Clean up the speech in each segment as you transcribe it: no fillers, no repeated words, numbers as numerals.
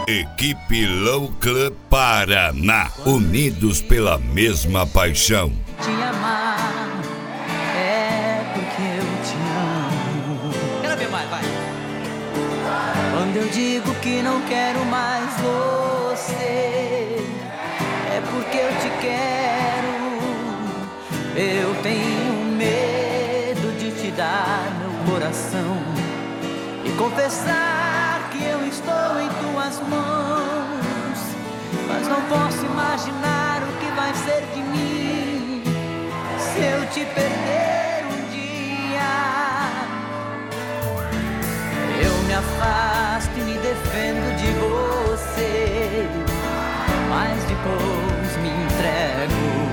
Equipe Low Club Paraná, unidos pela mesma paixão. Te amar é porque eu te amo. Quero ver mais, vai. Quando eu digo que não quero mais você, é porque eu te quero. Eu tenho medo de te dar meu coração e confessar que eu estou em tuas mãos, mas não posso imaginar o que vai ser de mim se eu te perder um dia. Eu me afasto e me defendo de você, mas depois me entrego.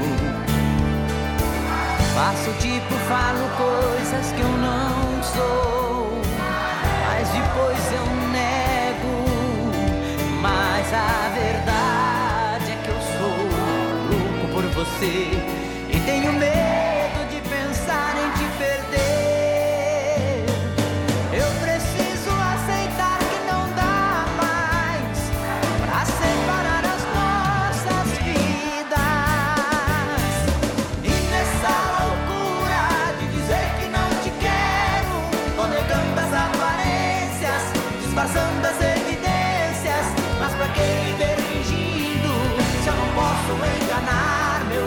Faço tipo, falo coisas que eu não sou, mas depois eu nego. Mas a verdade é que eu sou louco por você e tenho medo de pensar em te perder. Eu preciso aceitar que não dá mais pra separar as nossas vidas. E nessa loucura de dizer que não te quero, tô negando as aparências, disfarçando as evidências. Mas pra que viver fingindo se eu não posso enganar meu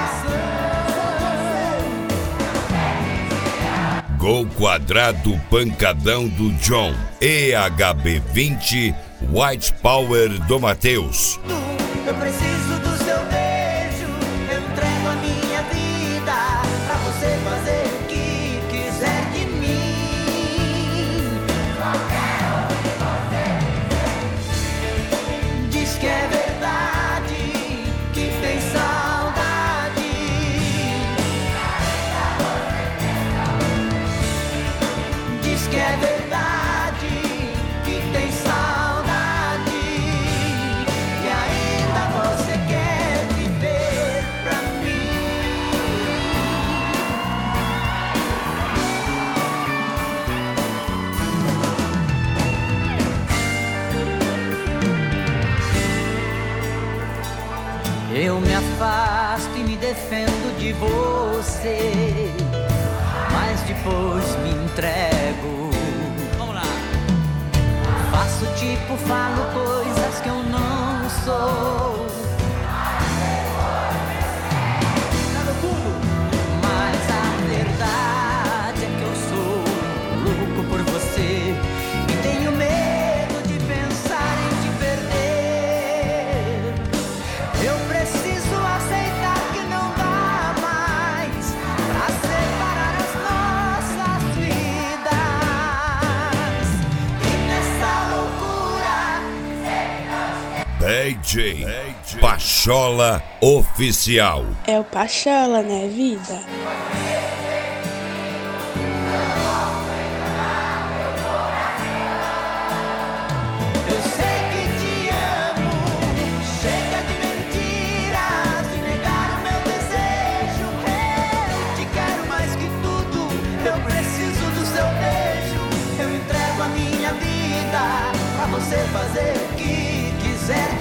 coração? Gol quadrado pancadão do John. EHB20 White Power do Matheus. Eu preciso do seu beijo, eu entrego a minha vida pra você fazer o que quiser de mim. Diz que é verdade, que tem saudade. Diz que é verdade, que tem saudade. E ainda você quer viver pra mim. Eu me afasto e me defendo de você, mas depois me entrego. Vamos lá. Faço tipo, falo coisas que eu não sou. Mas a verdade é que eu sou louco por você e tenho medo de pensar em te perder. Eu preciso aceitar que não dá mais pra separar as nossas vidas. E nessa loucura PJ Pachola Oficial. É o Pachola, né, vida? eu sei que te amo. Chega de mentiras, de negar o meu desejo. Eu te quero mais que tudo. Eu preciso do seu beijo. Eu entrego a minha vida pra você fazer o que quiser